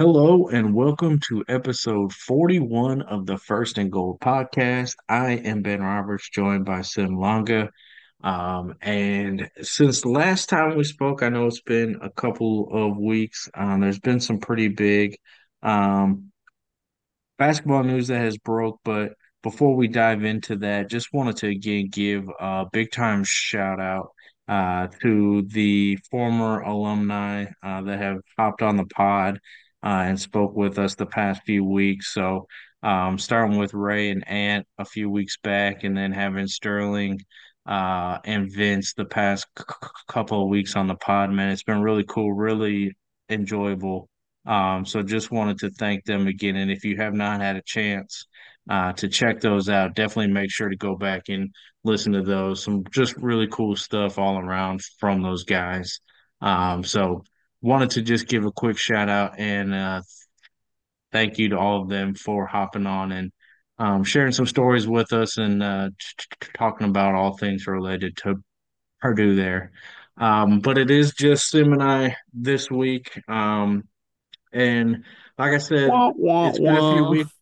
Hello and welcome to episode 41 of the First and Goal podcast. I am Ben Roberts, joined by Sim Longa. And since the last time we spoke, I know it's been a couple of weeks. There's been some pretty big um, basketball news that has broke, but before we dive into that, just wanted to again give a big time shout out to the former alumni that have hopped on the pod and spoke with us the past few weeks. So starting with Ray and Ant a few weeks back, and then having Sterling and Vince the past couple of weeks on the pod, man, it's been really cool, really enjoyable. So just wanted to thank them again. And if you have not had a chance to check those out, definitely make sure to go back and listen to those. Some just really cool stuff all around from those guys. So wanted to just give a quick shout out and thank you to all of them for hopping on and sharing some stories with us and talking about all things related to Purdue there. But it is just Sim and I this week. And like I said, Wah, wah, it's been a few wah. weeks.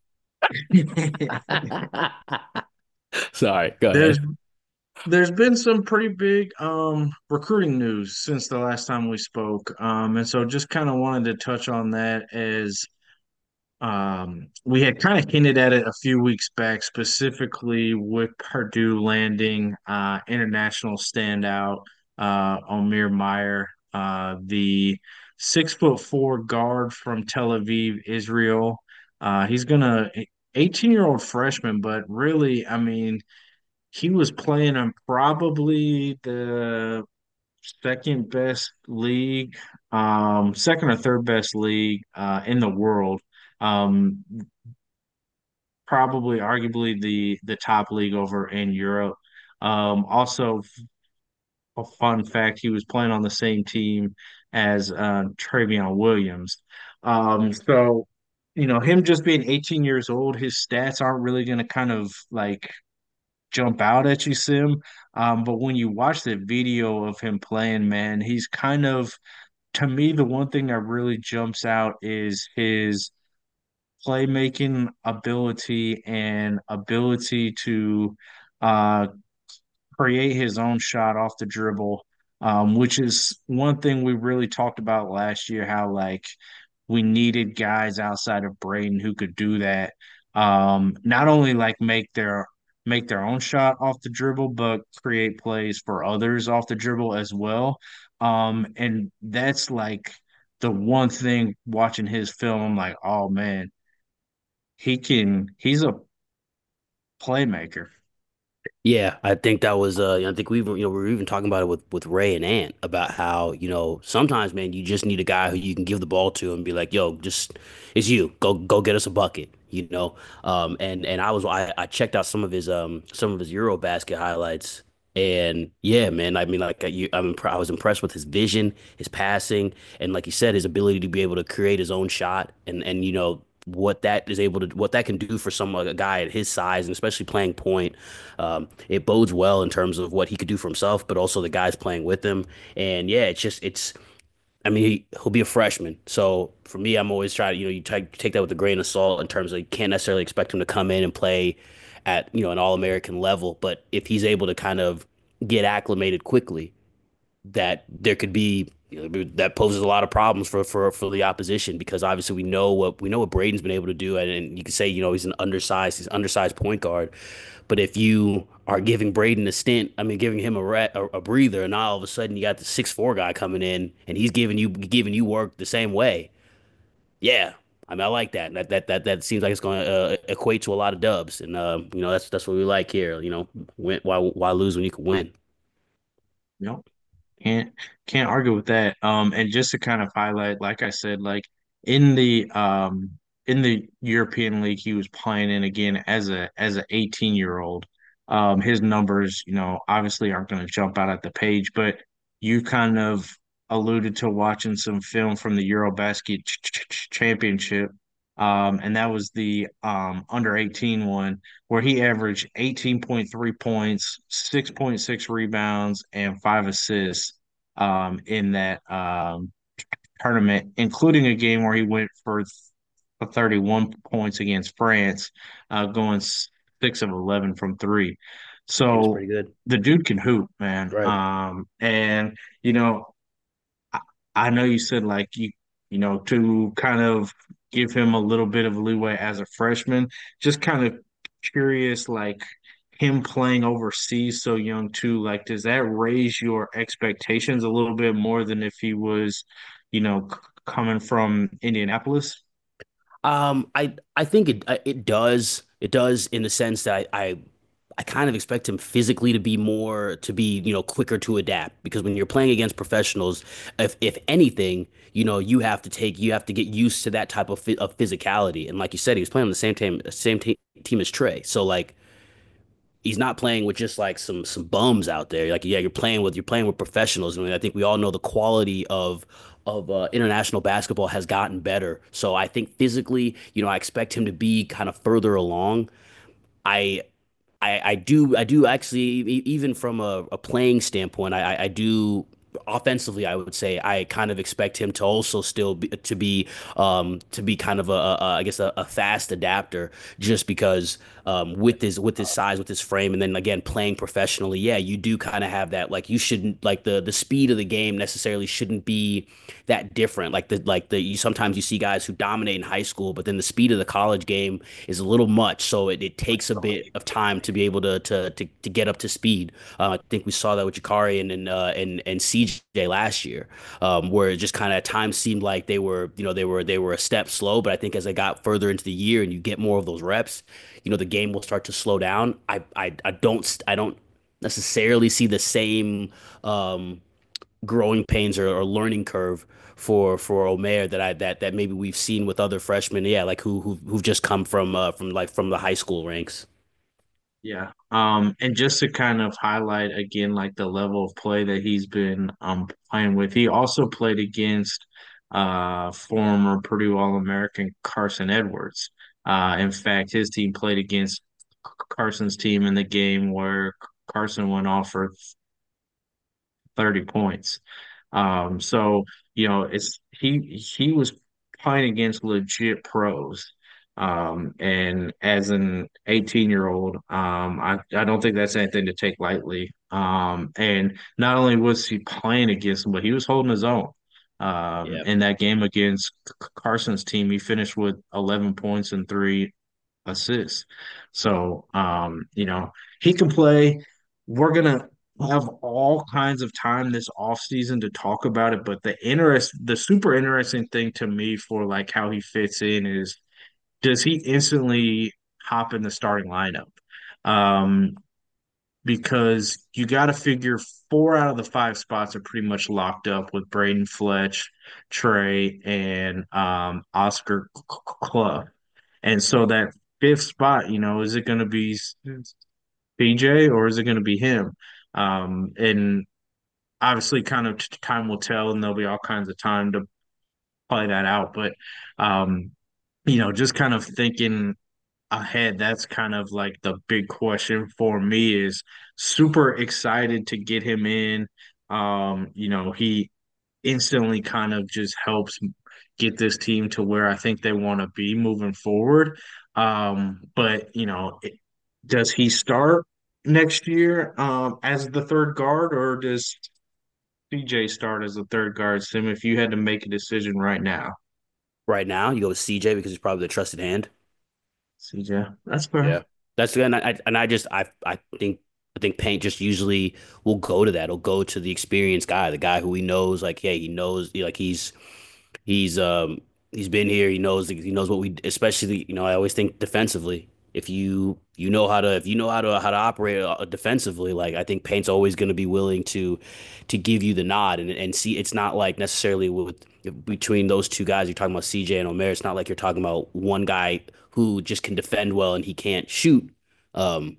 Sorry, go There's ahead. there's been some pretty big recruiting news since the last time we spoke. And so just kind of wanted to touch on that as we had kind of hinted at it a few weeks back, specifically with Purdue landing international standout Omir Meyer, the 6'4" guard from Tel Aviv, Israel. He's gonna 18-year-old freshman, but really, I mean, he was playing in probably the second best league, second or third best league in the world. Um, Probably arguably the top league over in Europe. Also, a fun fact, he was playing on the same team as Travion Williams. So him just being 18 years old, his stats aren't really going to kind of like jump out at you, Sim. But when you watch the video of him playing, man, he's kind of, to me, the one thing that really jumps out is his playmaking ability and ability to uh, create his own shot off the dribble, which is one thing we really talked about last year, how like we needed guys outside of Braden who could do that. Not only like make their own shot off the dribble, but create plays for others off the dribble as well. And that's like the one thing watching his film, I'm like, oh man, he's a playmaker. Yeah, I think that was I think we were even talking about it with Ray and Ant about how, sometimes man, you just need a guy who you can give the ball to and be like, "Yo, just it's you. Go get us a bucket." And I checked out some of his Eurobasket highlights. And yeah, man, I mean, I was impressed with his vision, his passing, and like you said, his ability to be able to create his own shot, and what that can do for a guy at his size, and especially playing point. It bodes well in terms of what he could do for himself, but also the guys playing with him. And yeah, it's I mean, he'll be a freshman. So for me, I'm always trying to, you take that with a grain of salt in terms of you can't necessarily expect him to come in and play at, an All-American level. But if he's able to kind of get acclimated quickly, that there could be that poses a lot of problems for the opposition, because obviously we know what Braden's been able to do, and you can say he's undersized point guard. But if you are giving Braden a stint, I mean, giving him a breather, and now all of a sudden you got the 6'4" guy coming in and he's giving you work the same way. Yeah, I mean, I like that. That seems like it's going to equate to a lot of dubs, and that's what we like here. Why lose when you can win? Yep. Can't can't argue with that. And just to kind of highlight, like I said, like in the in the European League he was playing in again as a 18-year-old. His numbers, obviously aren't going to jump out at the page, but you kind of alluded to watching some film from the Eurobasket Championship. And that was the under 18 one where he averaged 18.3 points, 6.6 rebounds, and 5 assists in that tournament, including a game where he went for 31 points against France, going 6 of 11 from three. He was So pretty good. the dude can hoop, man. Right. And you know, I, I know you said like to kind of give him a little bit of leeway as a freshman. Just kind of curious, like him playing overseas so young too. Like, does that raise your expectations a little bit more than if he was, coming from Indianapolis? I think it does. It does in the sense that I kind of expect him physically to be, quicker to adapt because when you're playing against professionals, if anything, you have to get used to that type of physicality. And like you said, he was playing on the same team as Trey. So like he's not playing with just like some bums out there. Like yeah, you're playing with professionals. I mean, I think we all know the quality of international basketball has gotten better. So I think physically, I expect him to be kind of further along. I I do actually even from a playing standpoint, I do offensively, I would say I kind of expect him to also still to be kind of I guess a fast adapter just because with his size, with his frame, and then again playing professionally, yeah, you do kind of have that like you shouldn't like the speed of the game necessarily shouldn't be that different. Like the you sometimes you see guys who dominate in high school, but then the speed of the college game is a little much, so it takes a bit of time to be able to get up to speed. I think we saw that with Jakari and CJ last year, where it just kind of at times seemed like they were a step slow, but I think as I got further into the year and you get more of those reps, the game will start to slow down. I don't necessarily see the same growing pains or learning curve for Omer that maybe we've seen with other freshmen. Yeah, like who've just come from the high school ranks. Yeah. And just to kind of highlight again, like the level of play that he's been playing with, he also played against former Purdue All-American Carson Edwards. In fact, his team played against Carson's team in the game where Carson went off for 30 points. So it's he was playing against legit pros. And as an 18-year-old, I don't think that's anything to take lightly. And not only was he playing against him, but he was holding his own. Yeah. In that game against Carson's team, he finished with 11 points and 3 assists. So, he can play. We're gonna have all kinds of time this off season to talk about it, but the super interesting thing to me for like how he fits in is does he instantly hop in the starting lineup? Um, because you got to figure 4 out of the 5 spots are pretty much locked up with Braden Fletch, Trey, and Oscar Clough. And so that fifth spot, is it going to be BJ or is it going to be him? And obviously, kind of time will tell, and there'll be all kinds of time to play that out. But, um, just kind of thinking ahead, that's kind of like the big question for me is super excited to get him in. He instantly kind of just helps get this team to where I think they want to be moving forward. But does he start next year as the third guard, or does CJ start as the third guard? Sim, if you had to make a decision right now, Right now, you go with CJ because he's probably the trusted hand. CJ, that's fair. Yeah. That's good. And I just I think Paint just usually will go to that. He'll go to the experienced guy, the guy who he knows, like, yeah, he knows like he's he's been here. He knows what we especially, I always think defensively. If you know how to operate defensively, like I think Paint's always going to be willing to give you the nod and see it's not like necessarily with between those two guys you're talking about CJ and Omer, it's not like you're talking about one guy who just can defend well and he can't shoot. Um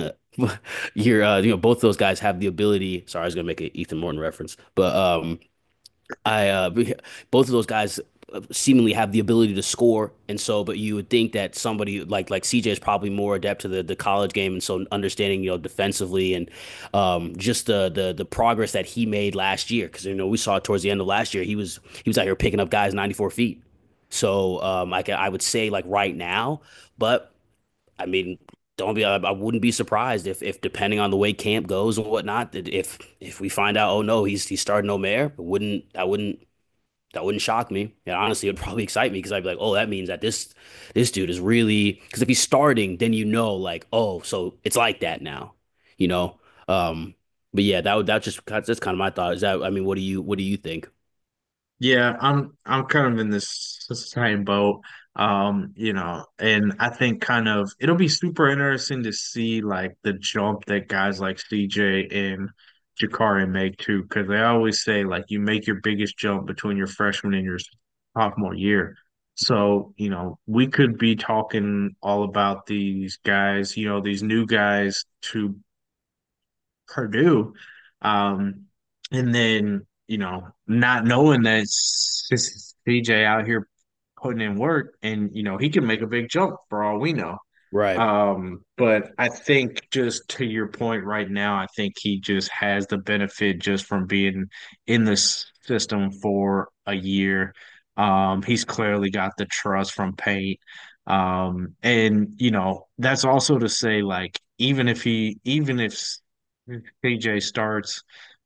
both those guys have the ability. Sorry, I was gonna make an Ethan Morton reference, but both of those guys seemingly have the ability to score, and so, but you would think that somebody like CJ is probably more adept to the college game, and so understanding defensively and just the progress that he made last year, because we saw towards the end of last year he was out here picking up guys 94 feet. So I would say like right now, but I mean, don't be. I wouldn't be surprised if depending on the way camp goes and whatnot, that if we find out, oh no, he's starting Omer, that wouldn't shock me. And honestly, it would probably excite me because I'd be like, oh, that means that this dude is really, because if he's starting, then like, oh, so it's like that now, you know. But yeah, that's kind of my thought. Is that I mean, what do you think? Yeah, I'm kind of in this same boat. And I think kind of it'll be super interesting to see like the jump that guys like CJ and Jakari make too, because they always say like you make your biggest jump between your freshman and your sophomore year. So, we could be talking all about these guys, these new guys to Purdue. Um, and then, not knowing that CJ out here putting in work and, he can make a big jump for all we know. Right. But I think just to your point right now, I think he just has the benefit just from being in this system for a year. He's clearly got the trust from Pate. And that's also to say, like, even if PJ starts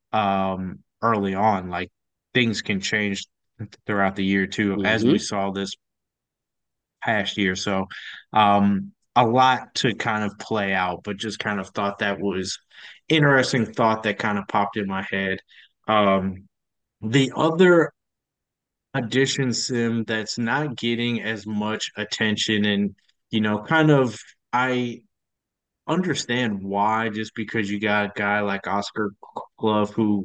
early on, like things can change throughout the year too, as we Hmm. saw this past year. So a lot to kind of play out, but just kind of thought that was interesting thought that kind of popped in my head. Um the other addition sim that's not getting as much attention and kind of I understand why, just because you got a guy like Oscar Glove who,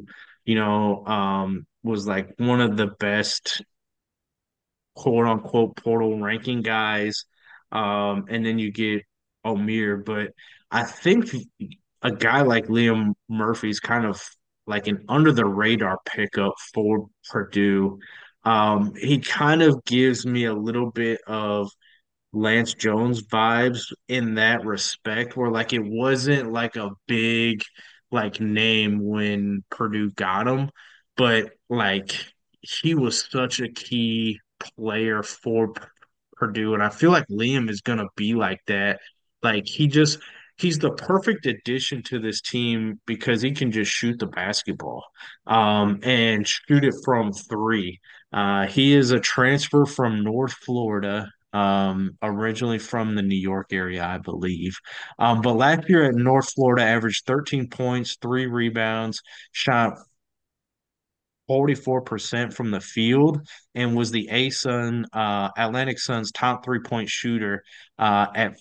was like one of the best quote unquote portal ranking guys. And then you get Omer, but I think a guy like Liam Murphy's kind of like an under the radar pickup for Purdue. He kind of gives me a little bit of Lance Jones vibes in that respect, where like it wasn't like a big like name when Purdue got him, but like he was such a key player for Purdue, and I feel like Liam is gonna be like that. Like he's the perfect addition to this team because he can just shoot the basketball, and shoot it from three. He is a transfer from North Florida, originally from the New York area, I believe. But last year at North Florida, averaged 13 points, 3 rebounds, shot 44% from the field, and was the Atlantic Sun's top 3-point shooter at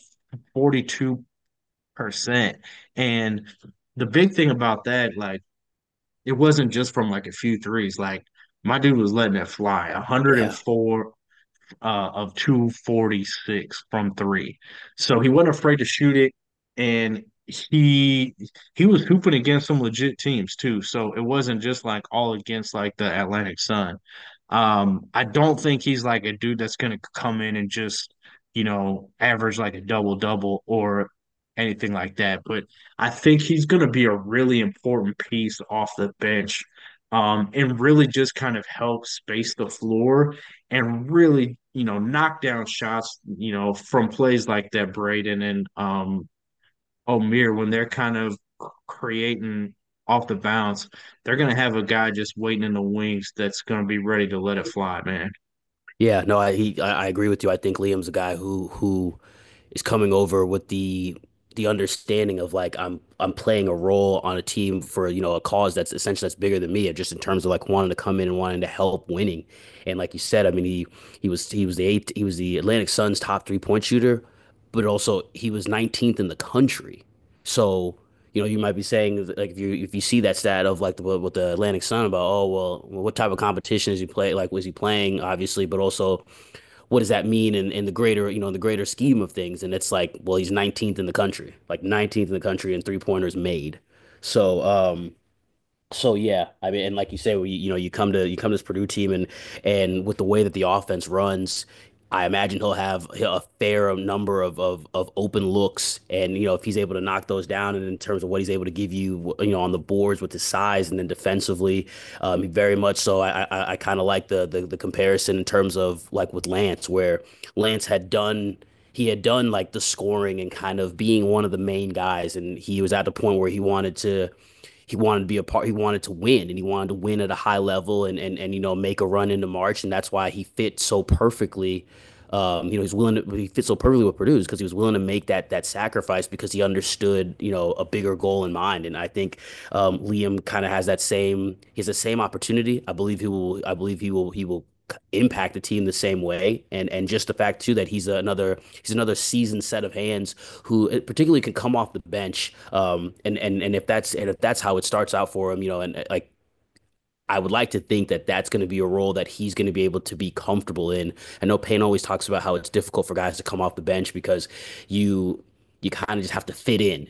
42%. And the big thing about that, like, it wasn't just from like a few threes. Like, my dude was letting it fly. Yeah. 104 of 246 from three. So he wasn't afraid to shoot it, and he was hooping against some legit teams too. So it wasn't just like all against like the Atlantic Sun. I don't think he's like a dude that's gonna come in and just, average like a double double or anything like that. But I think he's gonna be a really important piece off the bench. And really just kind of help space the floor and really, knock down shots, from plays like that, Braden and Omer, when they're kind of creating off the bounce, they're gonna have a guy just waiting in the wings that's gonna be ready to let it fly, man. Yeah, no, I agree with you. I think Liam's a guy who is coming over with the understanding of like I'm playing a role on a team for a cause that's essentially that's bigger than me, just in terms of like wanting to come in and wanting to help winning. And like you said, I mean he was the Atlantic Sun's top 3-point shooter, but also he was 19th in the country. So you might be saying like if you see that stat of like with the Atlantic Sun about, oh well, what type of competition is he play, like was he playing, obviously, but also what does that mean in the greater, in the greater scheme of things? And it's like, well, he's 19th in the country, like 19th in the country in three pointers made. So So yeah, I mean, and like you say, you come to this Purdue team, and with the way that the offense runs, I imagine he'll have a fair number of open looks, and if he's able to knock those down, and in terms of what he's able to give you, on the boards with his size, and then defensively, very much so. I kind of like the comparison in terms of like with Lance, where Lance had done. He had done like the scoring and kind of being one of the main guys, and he was at the point where he wanted to be a part, he wanted to win, and he wanted to win at a high level, and make a run into March, and that's why he fit so perfectly. He fit so perfectly with Purdue because he was willing to make that sacrifice because he understood, a bigger goal in mind. And I think Liam kind of has he has the same opportunity. I believe he will impact the team the same way. And just the fact too that he's another seasoned set of hands who particularly can come off the bench. And if that's how it starts out for him, and like I would like to think that that's going to be a role that he's going to be able to be comfortable in. I know Payne always talks about how it's difficult for guys to come off the bench because you you kind of just have to fit in,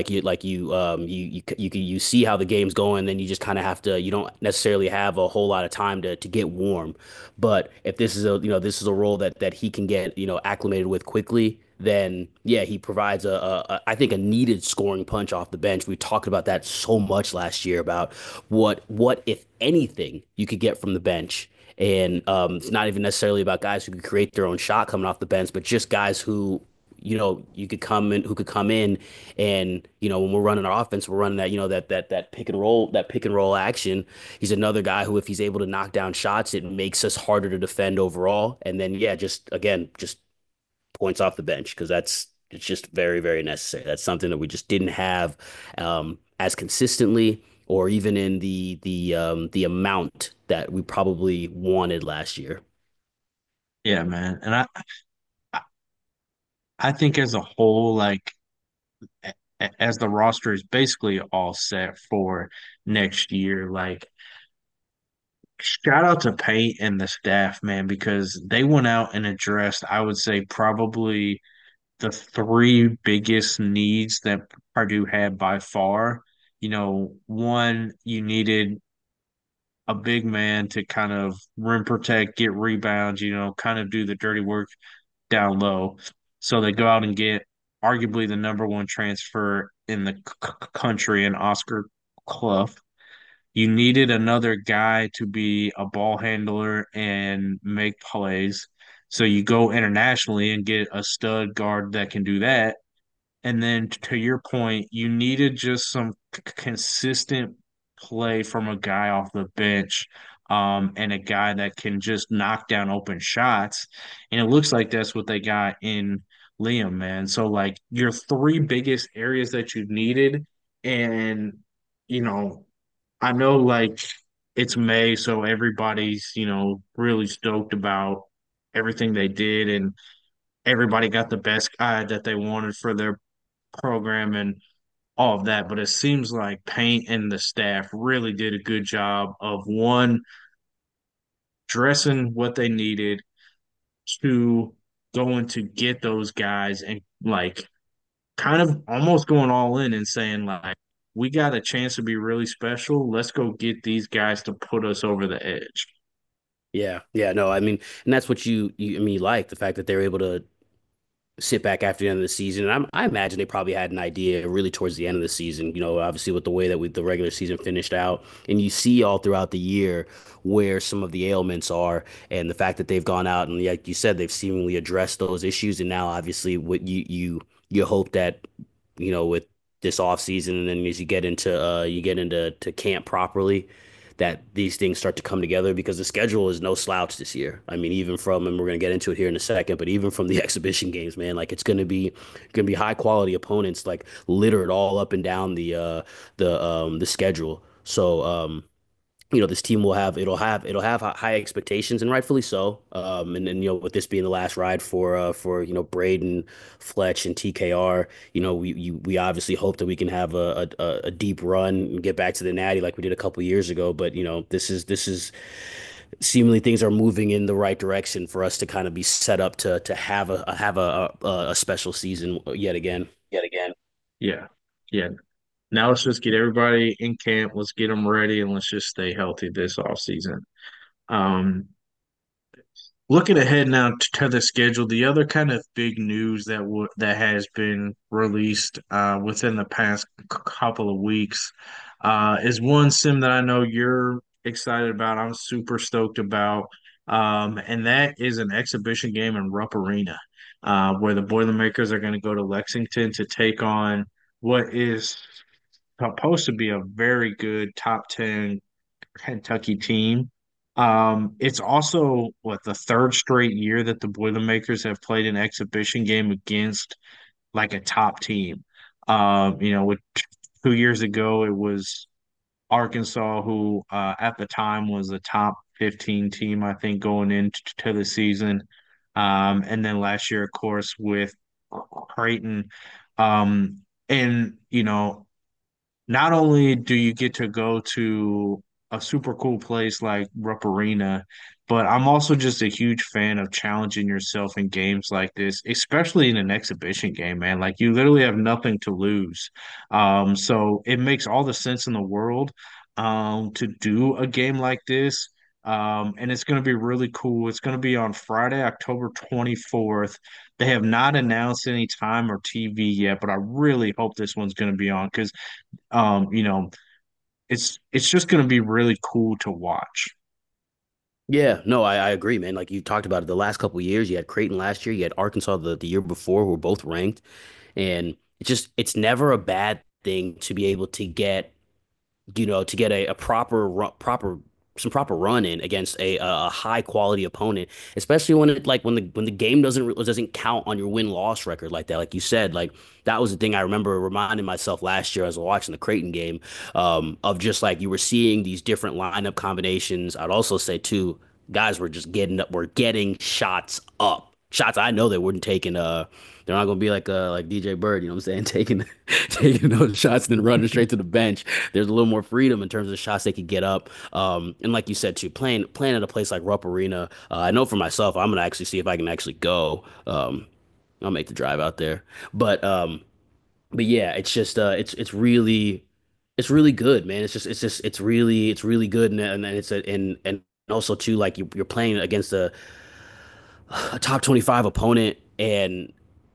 you see how the game's going, then you just kind of have to. You don't necessarily have a whole lot of time to get warm. But if this is a role that he can get acclimated with quickly, then yeah, he provides I think a needed scoring punch off the bench. We talked about that so much last year about what if anything you could get from the bench. And it's not even necessarily about guys who could create their own shot coming off the bench, but just guys who who could come in and when we're running our offense, we're running that pick and roll action. He's another guy who, if he's able to knock down shots, it makes us harder to defend overall. And then yeah, just points off the bench because it's just very, very necessary. That's something that we just didn't have as consistently or even in the amount that we probably wanted last year. Yeah, man. And I think as a whole, like as the roster is basically all set for next year, like shout out to Pate and the staff, man, because they went out and addressed, I would say, probably the three biggest needs that Purdue had by far. One, you needed a big man to kind of rim protect, get rebounds, kind of do the dirty work down low. So they go out and get arguably the number one transfer in the country in Oscar Clough. You needed another guy to be a ball handler and make plays. So you go internationally and get a stud guard that can do that. And then to your point, you needed just some consistent play from a guy off the bench, and a guy that can just knock down open shots. And it looks like that's what they got in Liam, man. So like your three biggest areas that you needed, and you know, I know like it's May, so everybody's, really stoked about everything they did, and everybody got the best guy that they wanted for their program and all of that. But it seems like Paint and the staff really did a good job of one, dressing what they needed, two, going to get those guys and like kind of almost going all in and saying like we got a chance to be really special. Let's go get these guys to put us over the edge. Yeah, yeah, no, I mean, and that's what I mean, you like the fact that they're able to sit back after the end of the season. And I imagine they probably had an idea really towards the end of the season, obviously with the way that the regular season finished out. And you see all throughout the year where some of the ailments are and the fact that they've gone out and like you said, they've seemingly addressed those issues. And now obviously what you hope that, with this off season and then as you get into camp properly that these things start to come together because the schedule is no slouch this year. I mean, even from, and we're going to get into it here in a second, but even from the exhibition games, man, like it's going to be high quality opponents, like littered all up and down the schedule. So, this team it'll have high expectations and rightfully so. And then with this being the last ride for Braden, Fletch, and TKR, we obviously hope that we can have a deep run and get back to the Natty like we did a couple years ago. But this is seemingly things are moving in the right direction for us to kind of be set up to have a special season yet again. Yeah. Yeah. Now let's just get everybody in camp. Let's get them ready, and let's just stay healthy this offseason. Um, Looking ahead now to the schedule, the other kind of big news that has been released within the past couple of weeks is one sim that I know you're excited about. I'm super stoked about, and that is an exhibition game in Rupp Arena, where the Boilermakers are going to go to Lexington to take on what is supposed to be a very good top 10 Kentucky team. It's also what the third straight year that the Boilermakers have played an exhibition game against like a top team. With 2 years ago, it was Arkansas, who at the time was a top 15 team, I think, going into the season. And then last year, of course, with Creighton. And not only do you get to go to a super cool place like Rupp Arena, but I'm also just a huge fan of challenging yourself in games like this, especially in an exhibition game, man. Like you literally have nothing to lose. So it makes all the sense in the world to do a game like this. And it's going to be really cool. It's going to be on Friday, October 24th. They have not announced any time or TV yet, but I really hope this one's going to be on because um, you know, it's just going to be really cool to watch. Yeah, no, I agree, man. Like you talked about it, the last couple of years, you had Creighton last year, you had Arkansas the year before, who were both ranked, and it's never a bad thing to be able to get to get a proper some proper run in against a high quality opponent, especially when when the game doesn't count on your win-loss record like that. Like you said, like that was the thing I remember reminding myself last year as I was watching the Creighton game, of just like you were seeing these different lineup combinations. I'd also say too, guys were getting shots up. Shots I know they wouldn't taking they're not gonna be like DJ Bird, you know what I'm saying, taking those shots and then running straight to the bench. There's a little more freedom in terms of the shots they could get up. And like you said too, playing at a place like Rupp Arena, I know for myself, I'm gonna actually see if I can actually go. I'll make the drive out there. But yeah, it's just it's really good, man. It's really good, and it's and also too like you're playing against a top 25 opponent, and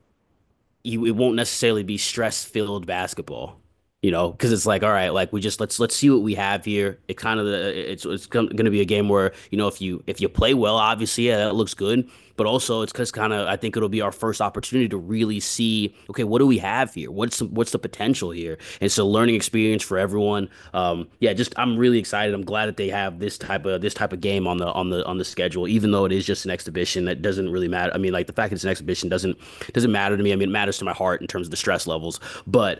it won't necessarily be stress filled basketball, because it's like, all right, like let's see what we have here. It kind of it's going to be a game where if you play well, obviously, yeah, that looks good, but also it's because kind of I think it'll be our first opportunity to really see, okay, what do we have here? What's the potential here? And so learning experience for everyone. Yeah, just I'm really excited. I'm glad that they have this type of game on the schedule, even though it is just an exhibition. That doesn't really matter. I mean, like the fact that it's an exhibition doesn't matter to me. I mean, it matters to my heart in terms of the stress levels, but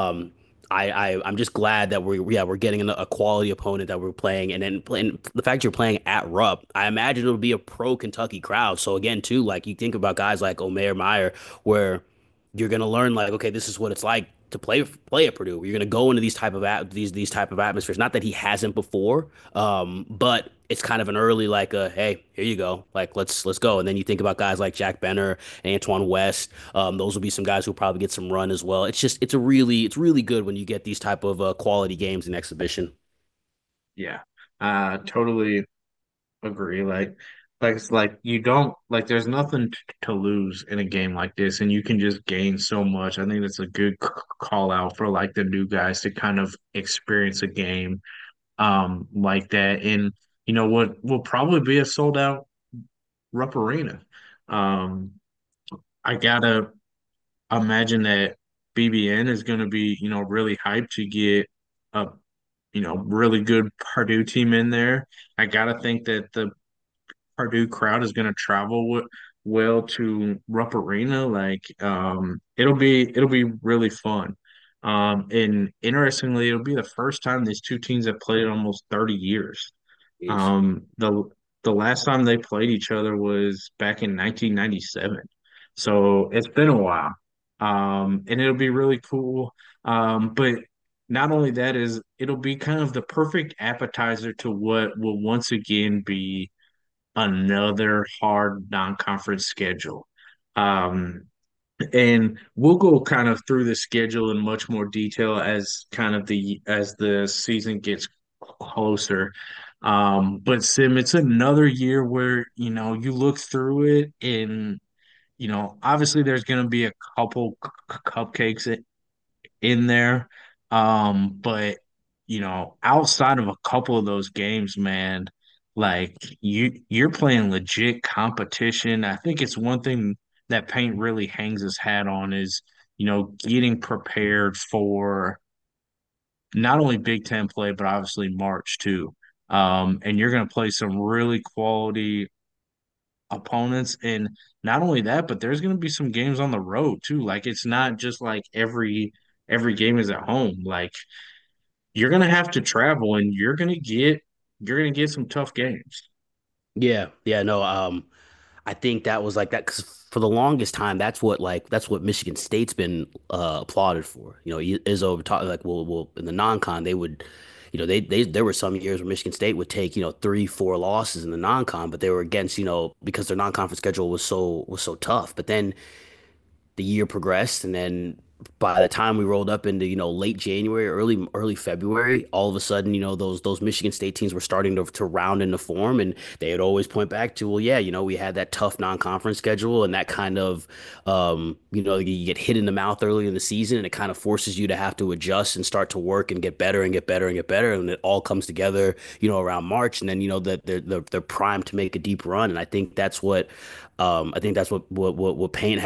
I'm just glad that we're getting a quality opponent that we're playing, and then and the fact you're playing at Rupp, I imagine it'll be a pro Kentucky crowd. So again, too, like you think about guys like Omer Meyer, where you're gonna learn like, okay, this is what it's like to play at Purdue. You're gonna go into these type of atmospheres. Not that he hasn't before, but it's kind of an early like, hey, here you go, like let's go. And then you think about guys like Jack Benner and Antoine West. Those will be some guys who will probably get some run as well. It's really good when you get these type of quality games in exhibition. Yeah, totally agree. It's like you don't like. There's nothing to lose in a game like this, and you can just gain so much. I think that's a good call out for like the new guys to kind of experience a game like that. And what will probably be a sold out Rupp Arena. Um, I gotta imagine that BBN is going to be, really hyped to get a, really good Purdue team in there. I gotta think that the Purdue crowd is going to travel well to Rupp Arena. Like, it'll be really fun. And interestingly, it'll be the first time these two teams have played in almost 30 years. Jeez. The last time they played each other was back in 1997. So it's been a while. And it'll be really cool. But not only that is it'll be kind of the perfect appetizer to what will once again be another hard non-conference schedule. Um, And we'll go kind of through the schedule in much more detail as kind of the season gets closer. But Sim, it's another year where, you look through it and, obviously there's going to be a couple cupcakes in there. But outside of a couple of those games, man, like you're playing legit competition. I think it's one thing that Paint really hangs his hat on is, getting prepared for not only Big Ten play, but obviously March too. And you're going to play some really quality opponents. And not only that, but there's going to be some games on the road too. Like it's not just like every game is at home. Like you're going to have to travel and you're going to get some tough games. Yeah, yeah, no, I think that was like that because for the longest time, that's what Michigan State's been applauded for. You know, Izzo talk like well in the non-con they would, they there were some years where Michigan State would take three, four losses in the non-con, but they were against because their non-conference schedule was so tough. But then the year progressed, and then by the time we rolled up into late January, early February, all of a sudden those Michigan State teams were starting to round into form, and they would always point back to, well, yeah, we had that tough non-conference schedule, and that kind of you get hit in the mouth early in the season, and it kind of forces you to have to adjust and start to work and get better and get better and get better, and it all comes together around March, and then that they're primed to make a deep run, and I think that's what Paint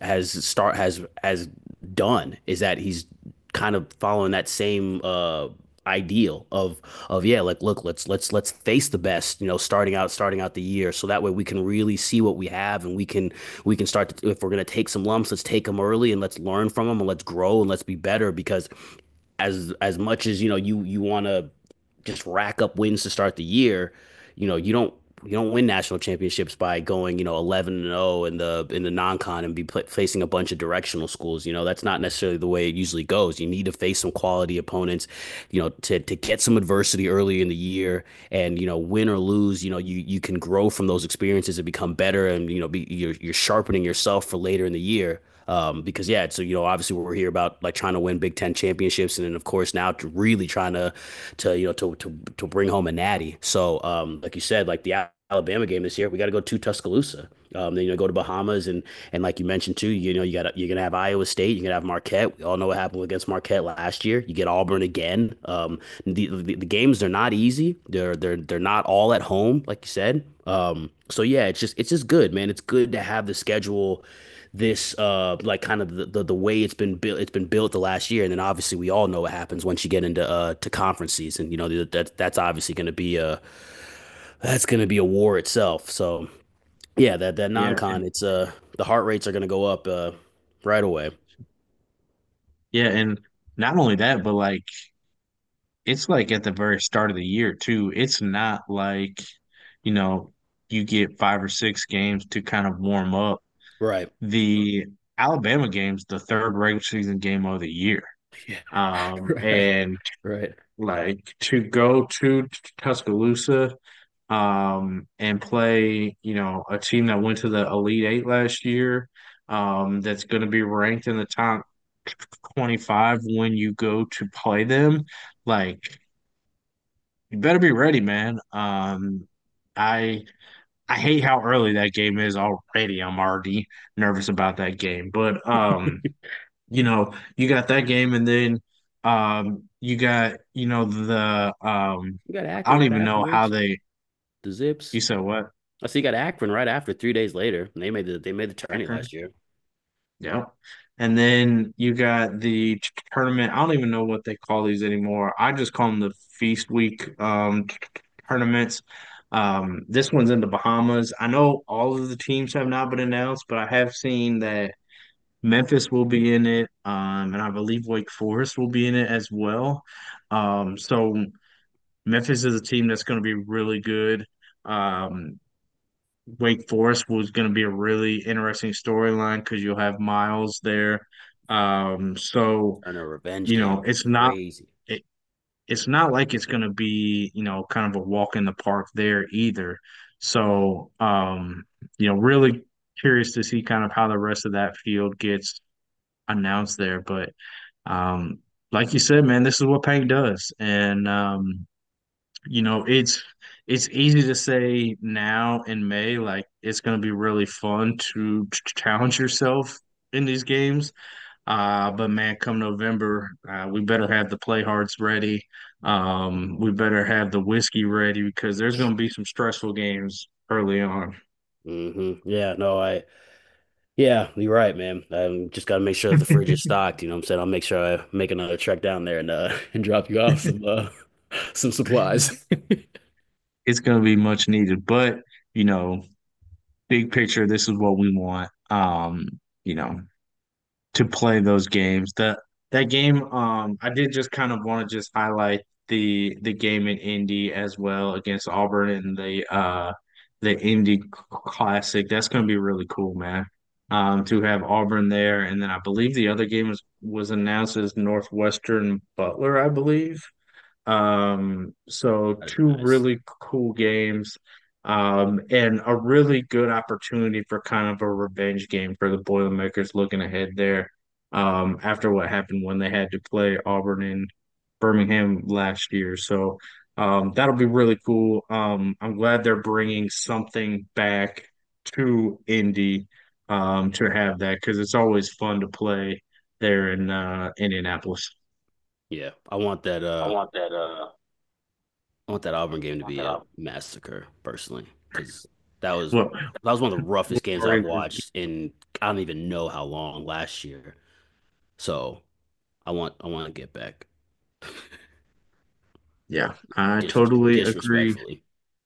has done is that he's kind of following that same ideal of yeah, like, look, let's face the best, starting out the year, so that way we can really see what we have, and we can start to, if we're going to take some lumps, let's take them early and let's learn from them and let's grow and let's be better, because as much as you want to just rack up wins to start the year, you don't win national championships by going 11-0 in the non-con and facing a bunch of directional schools. That's not necessarily the way it usually goes. You need to face some quality opponents, to get some adversity early in the year, and win or lose, you can grow from those experiences and become better, and you're sharpening yourself for later in the year. Because yeah, so obviously we're here about like trying to win Big Ten championships, and then of course now to really trying to bring home a natty. So like you said, like the Alabama game this year, we got to go to Tuscaloosa. Then go to Bahamas, and like you mentioned too, you're gonna have Iowa State, you're gonna have Marquette. We all know what happened against Marquette last year. You get Auburn again. The games, they're not easy. They're not all at home, like you said. So yeah, it's just good, man. It's good to have the schedule this like kind of the way it's been built the last year, and then obviously we all know what happens once you get into to conference season. That's obviously going to be a war itself. So yeah, that Yeah, non-con, and it's the heart rates are going to go up right away. yeah, and not only that, but like it's like at the very start of the year too. It's not like, you know, you get 5 or 6 games to kind of warm up. Right. The Alabama game's the third regular season game of the year. Yeah. Right. And Right. like to go to Tuscaloosa, and play, a team that went to the Elite Eight last year, that's going to be ranked in the top 25 when you go to play them. Like, you better be ready, man. I I hate how early that game is already. I'm already nervous about that game. But you got that game and then you got, You got I Akron don't right even know how afterwards. they The you Zips. said what? I see you got Akron right after, 3 days later. And they made the tourney Akron. last year. Yeah. And then you got the tournament. I don't even know what they call these anymore. I just call them the Feast Week tournaments. This one's in the Bahamas. I know all of the teams have not been announced, but I have seen that Memphis will be in it, and I believe Wake Forest will be in it as well. So Memphis is a team that's going to be really good. Um, Wake Forest was going to be a really interesting storyline because you'll have Miles there. So And a revenge game. it's not Crazy. it, it's not like it's going to be kind of a walk in the park there either. So really. curious to see kind of how the rest of that field gets announced there. But um, like you said, man, this is what Paint does, and it's easy to say now in May, like it's going to be really fun to challenge yourself in these games. But man, come November, we better have the play hards ready. We better have the whiskey ready because there's going to be some stressful games early on. Yeah, no, yeah, you're right, man. I just got to make sure that the fridge is stocked. You know what I'm saying? I'll make sure I make another trek down there and and drop you off some some supplies. It's going to be much needed, but you know, big picture, this is what we want. You know, to play those games. That game, I did just kind of want to just highlight the game in Indy as well against Auburn in the Indy Classic. That's going to be really cool, man. To have Auburn there, and then I believe the other game was announced as Northwestern Butler, I believe. So That'd be two nice. really cool games, and a really good opportunity for kind of a revenge game for the Boilermakers looking ahead there, after what happened when they had to play Auburn in Birmingham last year. So, that'll be really cool. I'm glad they're bringing something back to Indy, to have that because it's always fun to play there in Indianapolis. Yeah, I want that. I want that Auburn game to be a massacre personally, because that was Well, that was one of the roughest games I've great. watched in I don't even know how long last year. So I want to get back Yeah, I totally agree. disrespectfully.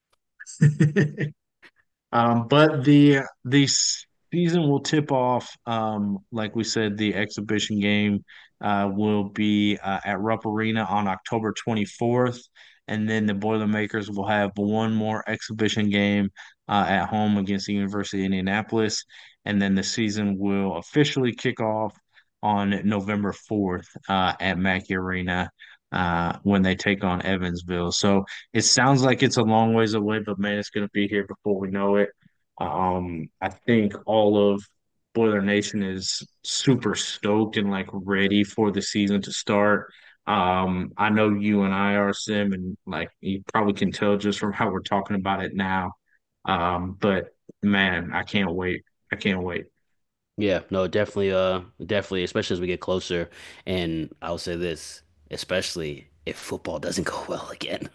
But the season will tip off. Like we said, the exhibition game will be at Rupp Arena on October 24th, and then the Boilermakers will have one more exhibition game at home against the University of Indianapolis, and then the season will officially kick off on November 4th at Mackey Arena when they take on Evansville. So it sounds like it's a long ways away, but man, it's going to be here before we know it. I think all of Boiler Nation is super stoked and like ready for the season to start. I know you and I are, Sim, and like you probably can tell just from how we're talking about it now. But man, I can't wait. I can't wait. Yeah, no, definitely, definitely, especially as we get closer. And I'll say this, especially if football doesn't go well again.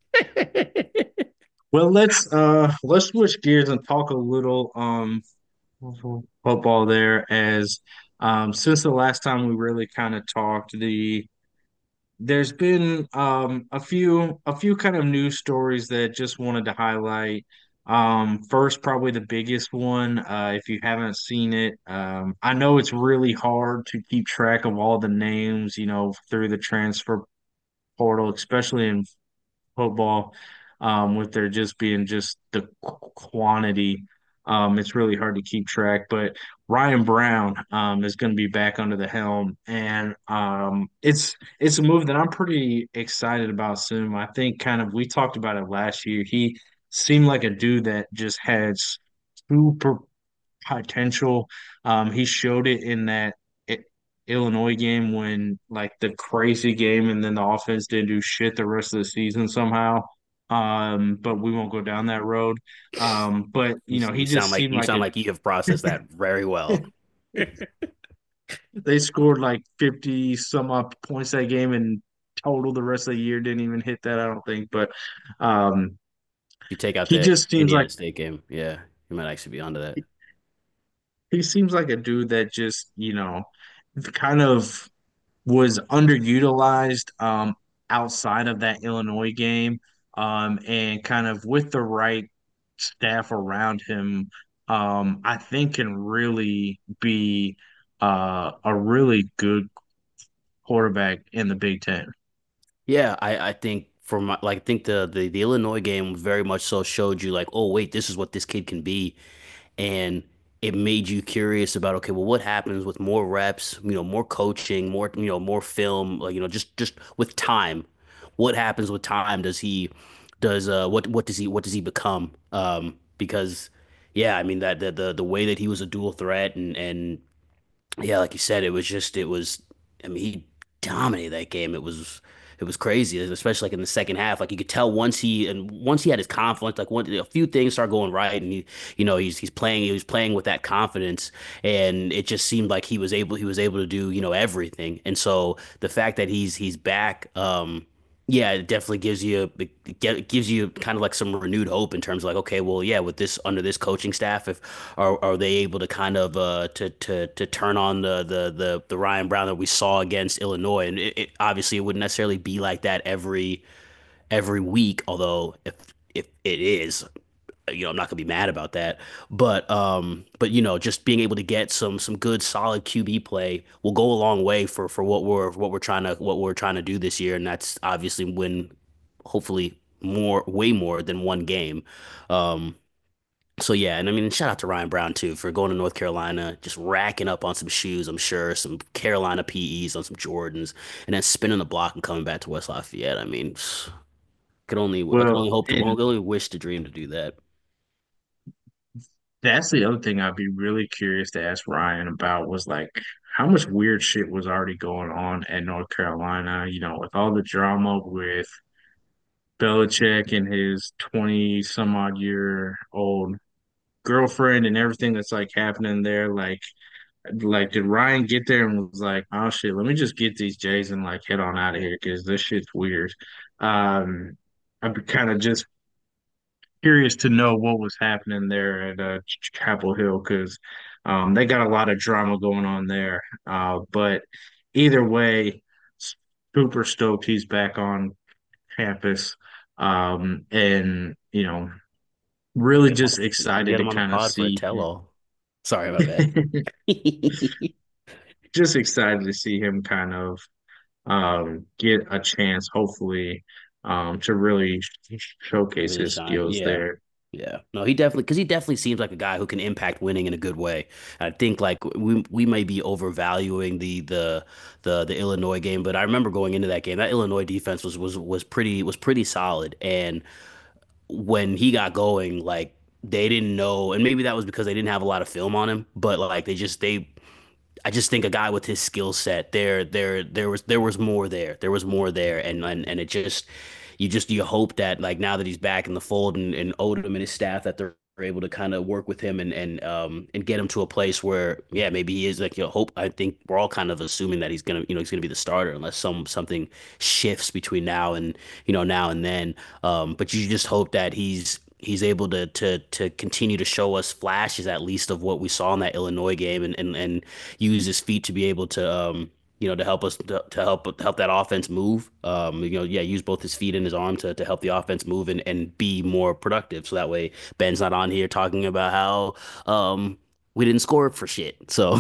Well, let's switch gears and talk a little football there as since the last time we really kind of talked, there's been a few kind of news stories that just wanted to highlight. First, probably the biggest one, if you haven't seen it, I know it's really hard to keep track of all the names, through the transfer portal, especially in football, with there just being just the quantity. It's really hard to keep track. But Ryan Brown is going to be back under the helm, and it's a move that I'm pretty excited about soon. I think kind of we talked about it last year. He seemed like a dude that just had super potential. He showed it in that I- Illinois game when like the crazy game, and then the offense didn't do shit the rest of the season somehow. But we won't go down that road. But he just seemed You like sound a like you have processed that very well. they scored like 50 some odd points that game and total the rest of the year didn't even hit that, I don't think. But um You take out he the just seems like Indiana State game, yeah, you might actually be onto that. he seems like a dude that just, kind of was underutilized outside of that Illinois game, and kind of with the right staff around him, I think can really be a really good quarterback in the Big Ten. Yeah, I think I think the Illinois game very much so showed you like, oh wait, this is what this kid can be. And it made you curious about, okay, well, what happens with more reps, more coaching, more, more film, like, just with time. What happens with time? Does he does what does he become? Because yeah, I mean that the way that he was a dual threat and yeah, like you said, it was I mean he dominated that game. It was crazy, especially like in the second half. Like you could tell once he had his confidence, like a few things started going right and he was playing with that confidence and it just seemed like he was able to do, everything. And so the fact that he's back yeah, it definitely gives you kind of like some renewed hope in terms of like, okay, well, yeah, with this under this coaching staff, if are they able to kind of to turn on the Ryan Brown that we saw against Illinois? And obviously it wouldn't necessarily be like that every week, although if it is, I'm not gonna be mad about that. But just being able to get some good solid QB play will go a long way for what we're trying to do this year, and that's obviously win, hopefully way more than one game. Um, so yeah, and I mean, shout out to Ryan Brown too for going to North Carolina, just racking up on some shoes, I'm sure, some Carolina PEs on some Jordans, and then spinning the block and coming back to West Lafayette. I mean, I can only Well, hope to, and only wish to dream to do that. that's the other thing I'd be really curious to ask Ryan about was like how much weird shit was already going on at North Carolina, with all the drama with Belichick and his 20 some odd year old girlfriend and everything that's like happening there. Like did Ryan get there and was like, oh shit, let me just get these Jays and like head on out of here because this shit's weird. Um, I'm kind of just curious to know what was happening there at Chapel Hill because they got a lot of drama going on there. But either way, super stoked he's back on campus. And really just Gotta excited get to him on the kind of pod for a see tell-all. Sorry about that. just excited to see him kind of get a chance, hopefully, to really showcase Really his shine. skills Yeah. there. Yeah. No, because he definitely seems like a guy who can impact winning in a good way. I think like we may be overvaluing the Illinois game, but I remember going into that game, that Illinois defense was pretty solid. And when he got going, like they didn't know, and maybe that was because they didn't have a lot of film on him, but like they I just think a guy with his skill set, there was more there. There was more there, and it just you hope that like now that he's back in the fold and Odom and his staff that they're able to kind of work with him and get him to a place where yeah maybe he is like hope I think we're all kind of assuming that he's gonna be the starter unless something shifts between now and then. But you just hope that he's able to continue to show us flashes at least of what we saw in that Illinois game and use his feet to be able to to help us to help that offense move. Yeah, use both his feet and his arm to help the offense move and be more productive. So that way Ben's not on here talking about how we didn't score for shit. So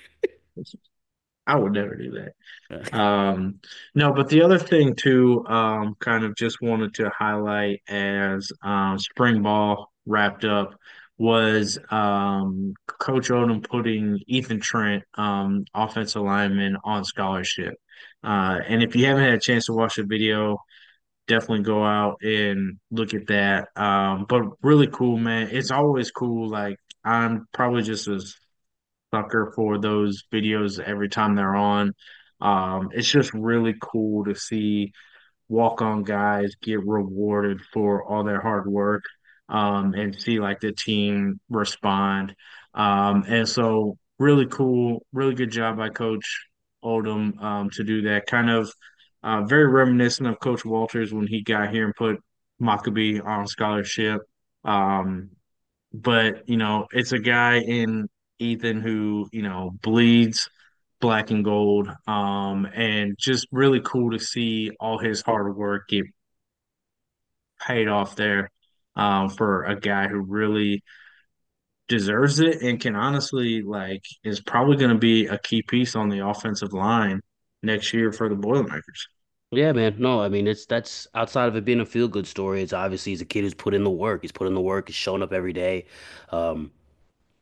I would never do that. No, but the other thing too, kind of just wanted to highlight as spring ball wrapped up was Coach Odom putting Ethan Trent, offensive lineman, on scholarship. And if you haven't had a chance to watch the video, definitely go out and look at that. But really cool, man. It's always cool. Like I'm probably just as sucker for those videos every time they're on. It's just really cool to see walk-on guys get rewarded for all their hard work, and see like the team respond. And so really cool, really good job by Coach Oldham to do that. Kind of very reminiscent of Coach Walters when he got here and put Maccabee on scholarship. Um, but it's a guy in Ethan who bleeds black and gold, and just really cool to see all his hard work get paid off there, for a guy who really deserves it and can honestly like is probably going to be a key piece on the offensive line next year for the Boilermakers. yeah, man. No, I mean that's outside of it being a feel good story. It's obviously he's a kid who's put in the work. He's put in the work. He's showing up every day. Um,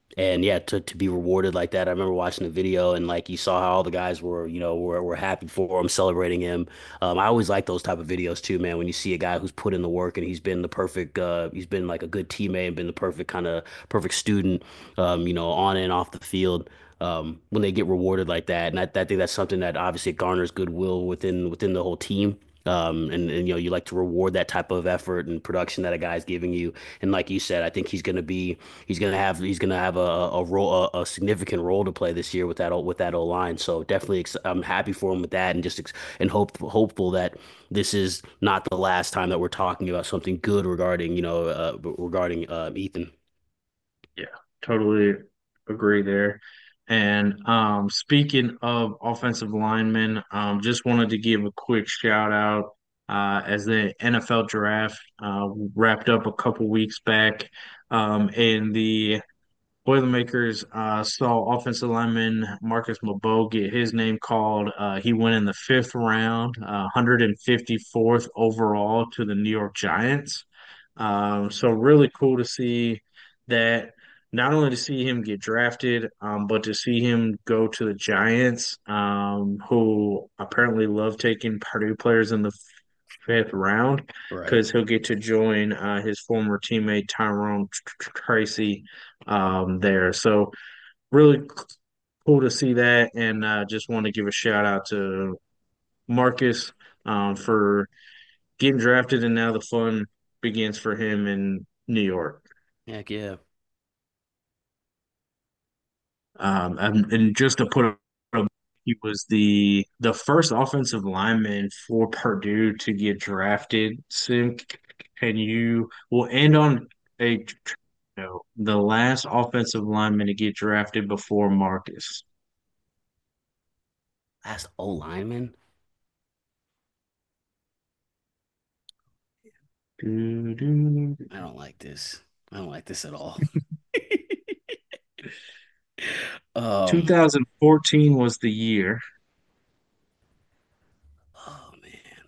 And yeah, to be rewarded like that. I remember watching the video and like you saw how all the guys were, were happy for him, celebrating him. I always like those type of videos too, man. When you see a guy who's put in the work and he's been like a good teammate and been the perfect kind of perfect student, on and off the field. When they get rewarded like that, and I think that's something that obviously garners goodwill within the whole team. And you like to reward that type of effort and production that a guy's giving you. And like you said, I think he's gonna have a role a significant role to play this year with that O line. So definitely I'm happy for him with that, and and hopeful that this is not the last time that we're talking about something good regarding Ethan. Yeah, totally agree there. And speaking of offensive linemen, just wanted to give a quick shout out as the NFL draft wrapped up a couple weeks back, and the Boilermakers saw offensive lineman Marcus Maboe get his name called. He went in the fifth round, 154th overall to the New York Giants. So really cool to see that. Not only to see him get drafted, but to see him go to the Giants, who apparently love taking Purdue players in the fifth round Right. because he'll get to join his former teammate Tyrone Tracy there. So really cool to see that, and just want to give a shout out to Marcus for getting drafted, and now the fun begins for him in New York. Heck yeah. And just to put he was the first offensive lineman for Purdue to get drafted. Sim, can you will end on a no, the last offensive lineman to get drafted before Marcus. Last O lineman. Doo, doo. I don't like this. I don't like this at all. Um. 2014 was the year. Oh man.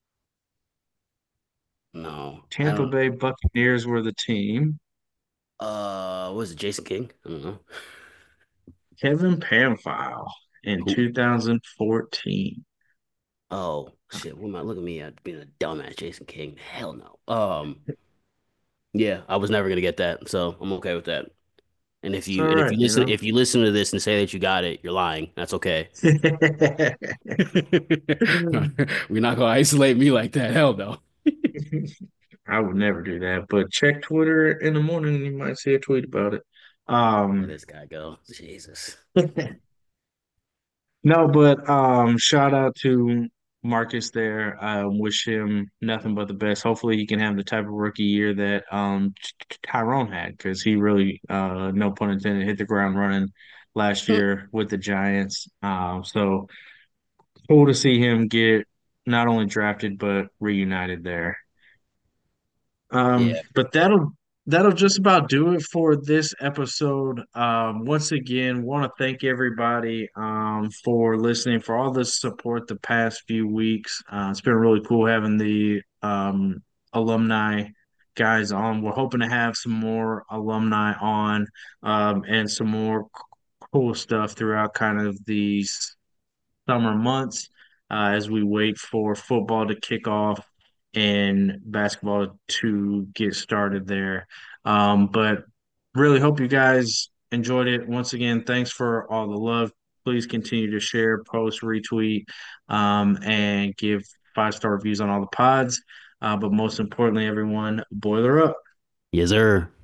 No, I Tampa don't. Bay Buccaneers were the team. What was it Jason King? I don't know. Kevin Pamphile in Who? 2014. Oh shit! What am I? Look at me being a dumbass, Jason King. Hell no. Yeah, I was never gonna get that, so I'm okay with that. And if It's you all and if right, you you listen know. if you listen to this and say that you got it, you're lying. That's okay. We're not gonna isolate me like that. Hell no. I would never do that, but check Twitter in the morning and you might see a tweet about it. Where Um, this guy go? Jesus. no, but shout out to Marcus there. I wish him nothing but the best. Hopefully, he can have the type of rookie year that Tyrone had because he really, no pun intended, hit the ground running last year with the Giants. So cool to see him get not only drafted but reunited there. Yeah. But that'll just about do it for this episode. Once again, want to thank everybody for listening, for all the support the past few weeks. It's been really cool having the alumni guys on. We're hoping to have some more alumni on and some more cool stuff throughout kind of these summer months as we wait for football to kick off and basketball to get started there. But really hope you guys enjoyed it. Once again, thanks for all the love. Please continue to share, post, retweet, and give 5-star reviews on all the pods. But most importantly, everyone, boiler up. Yes, sir.